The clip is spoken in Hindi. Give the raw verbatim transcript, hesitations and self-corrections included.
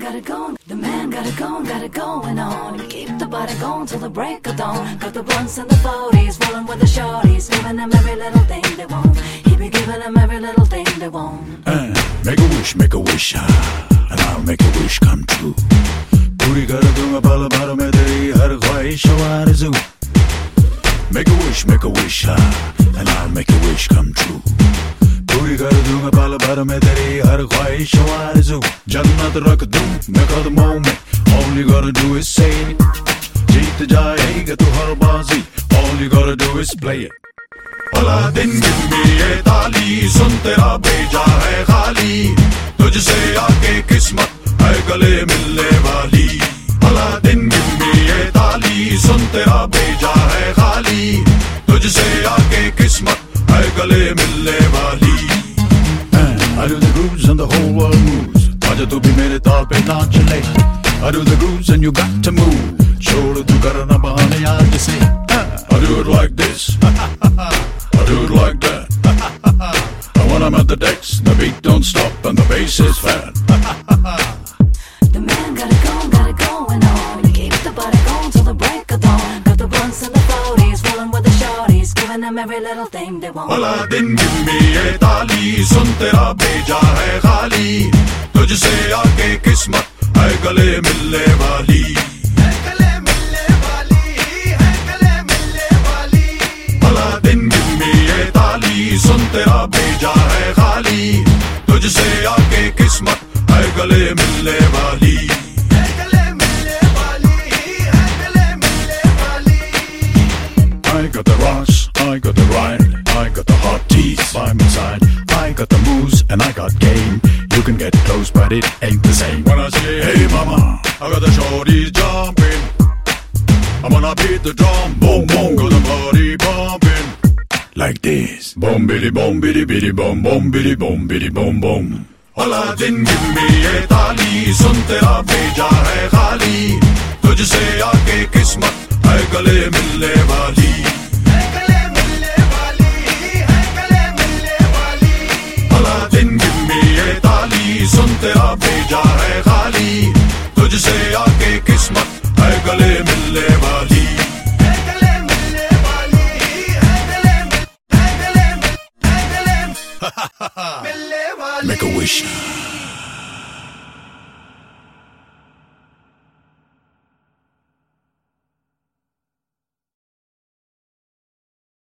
got it going. The man got it going, got it going on. Keep the body going till the break of dawn. Got the blunts and the forties, rolling with the shorties, giving them every little thing they want. He be giving them every little thing they want. Uh, make a wish, make a wish, uh, and I'll make a wish come true. पूरी कर दूंगा पल भर में तेरी हर ख्वाहिश आरज़ू. Make a wish, make a wish, uh, and I'll make a wish come true. पूरी कर दूंगा पल भर में तेरी हर ख्वाहिश आरज़ू. जन्नत रख दूं मैं कदमों में, all you gotta do is say it. जीत जाएगा तू हर बाजी, all you gotta do is play it. भला दिन गिनने ये ताली, सुन तेरा भेजा है खाली. तुझसे आके किस्मत है गले मिलने वाली. भला दिन गिनने ये ताली, सुन तेरा भेजा है खाली. तुझसे आके किस्मत है गले मिलने वाली. I do the grooves and the whole world moves. आजा तू भी मेरे ताल पे नाच ले. I do the grooves and you got to move. छोड़ तू करना बहाने आज से. I do it like this. I do it like that. And when I'm at the decks, the beat don't stop and the bass is fat. The man got it going, got it going on. Keep the body going till the break of dawn. Got the blunts and the forties, rolling with the shorties, giving them every little thing they want. भला दिन गिनने ये ताली, सुन तेरा भेजा है खाली. तुझसे आके किस्मत है गले मिलने वाली. है गले मिलने वाली, है गले मिलने वाली. भला दिन गिनने ये ताली, सुन तेरा भेजा है खाली. तुझसे आके किस्मत है गले मिलने वाली. है गले मिलने वाली, है गले मिलने वाली. I got the rush, I got the ride, I got the hot teeth by my side. I got the moves and I got game. You can get close but it ain't the same. When I say hey mama, I got the shorties jumping. I'm gonna beat the drum, boom boom, got the body bumping. Like this, boom biddy boom biddy biddy boom boom biddy boom biddy boom boom. भला दिन गिनने ये ताली, सुन तेरा भेजा है खाली. तुझसे आके किस्मत है गले मिलने वाली. है गले मिलने वाली, है गले मिलने वाली. भला दिन गिनने ये ताली, सुन तेरा भेजा है खाली. तुझसे आके किस्मत है गले मिलने वाली. है गले मिलने वाली, है गले मिल, है गले मिल, है गले मिलने वाली. Make a wish.